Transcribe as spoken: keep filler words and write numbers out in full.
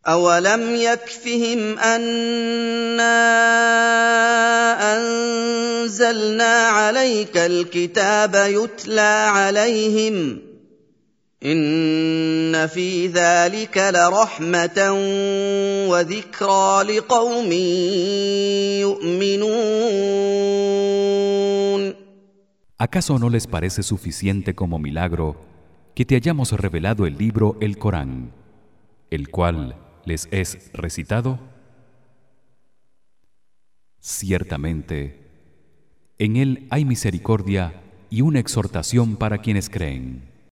أَوَلَمْ يَكْفِهِمْ أَنَّا أَنزَلْنَا عَلَيْكَ الْكِتَابَ يُتْلَىٰ عَلَيْهِمْ ۚ إِنَّ فِي ذَٰلِكَ لَرَحْمَةً وَذِكْرَىٰ لِقَوْمٍ يُؤْمِنُونَ. ¿Acaso no les parece suficiente como milagro que te hayamos revelado el libro, el Corán, el cual les es recitado? Ciertamente, en él hay misericordia y una exhortación para quienes creen.